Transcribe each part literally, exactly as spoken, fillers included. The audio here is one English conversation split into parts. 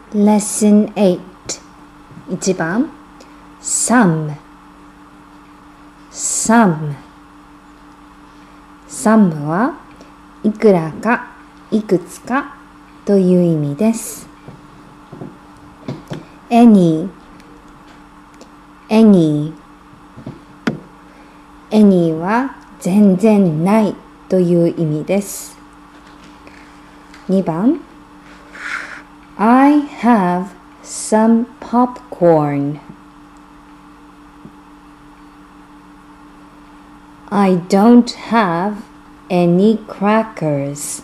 Lesson eight いちばん Some Some Some はいくらかいくつかという意味です。Any Any Any は全然ないという意味です。にばん I have some popcorn. I don't have any crackers.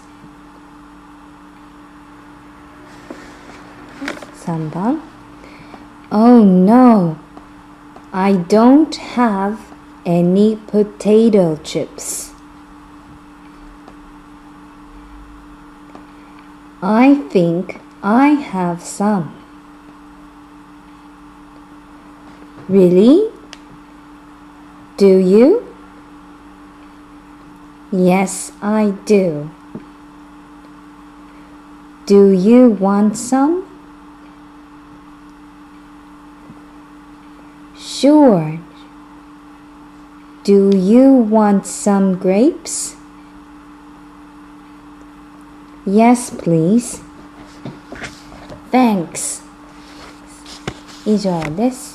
さんばん Oh no, I don't have any potato chips. I think I have some. Really? Do you? Yes, I do. Do you want some? Sure. Do you want some grapes? Yes, please. Thanks. 以上です。